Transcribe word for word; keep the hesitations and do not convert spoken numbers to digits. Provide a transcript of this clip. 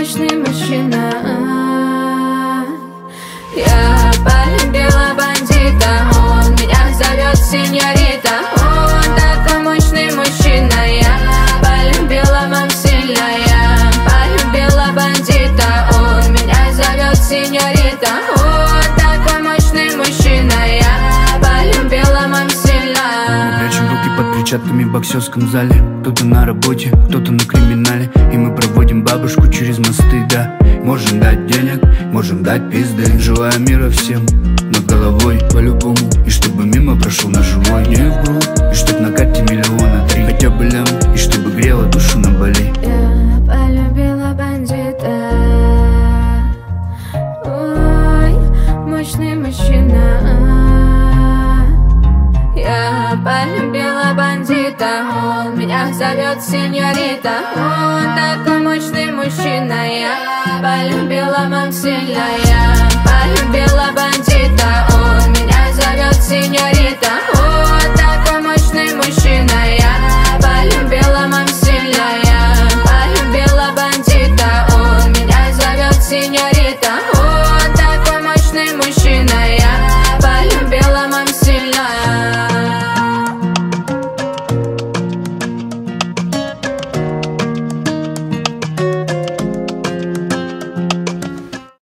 мощный мужчина. Я полюбила бандита, он меня зовет сеньорита. Он такой мощный мужчина. Я полюбила мамсильно, я полюбила бандита, он меня зовет сеньорита. Он такой мощный мужчина. Я полюбила мамсильно. Мы прячем руки под перчатками в боксерском зале. Кто-то на работе, кто-то на криминале. И мы проводим бабушку через мосты, да. Можем дать денег, можем дать пизды. Желаю мира всем над головой по-любому. И чтобы мимо прошел наш живой. Не в грудь, и чтоб на карте миллиона три. Хотя бы лям, и чтобы грела душу на Бали. Я полюбила бандита. Ой, мощный мужчина. Я полюбила бандита, он меня зовет сеньорита. Он такой мощный мужчина. Я полюбила мамсильно, я полюбила бандита, он меня зовет сеньорита.